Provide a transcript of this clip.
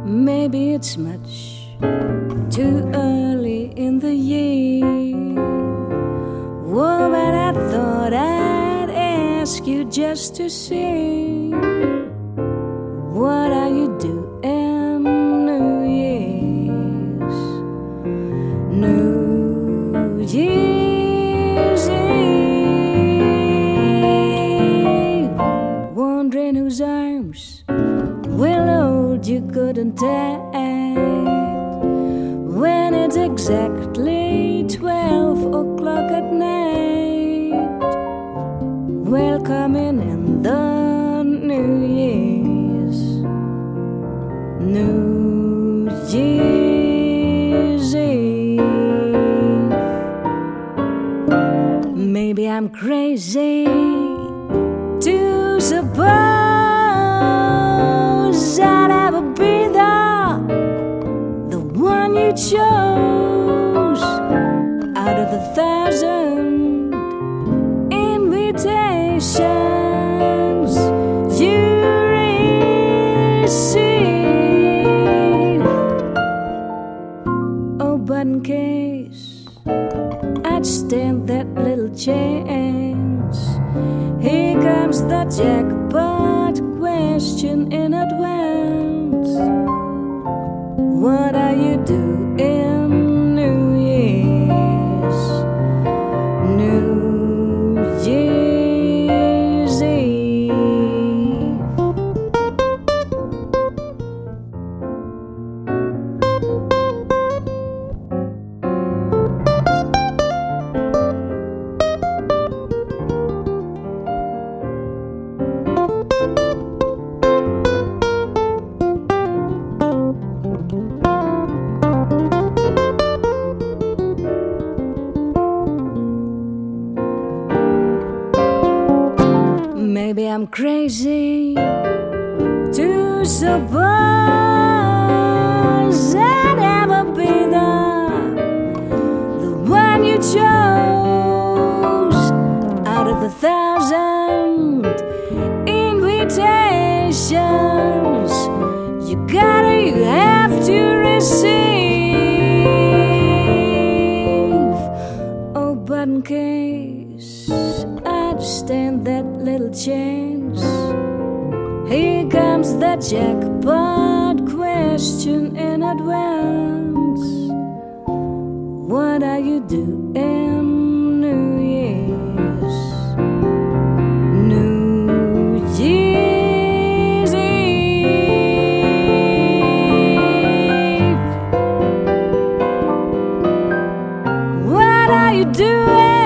Maybe it's much too early in the year. Oh, but I thought I'd ask you just to see. What are you doing New Year's? New Year's Eve. Wondering whose arms will hold you good and tight when it's exactly 12 o'clock at night. Welcoming in the New Year's, New Year's Eve. Maybe I'm crazy to suppose I'd ever be the one you chose out of 1,000 invitations you receive. Oh, but in case I'd stand that little chance, here comes the jackpot question in advance. What are you doing New Year's? New Year's Eve. Maybe I'm crazy to suppose I'd ever be the one you chose out of 1,000 invitations you have to receive. Oh, but in case I'd stand that little chance, here comes the jackpot question in advance. What are you doing New Year's? New Year's Eve. What are you doing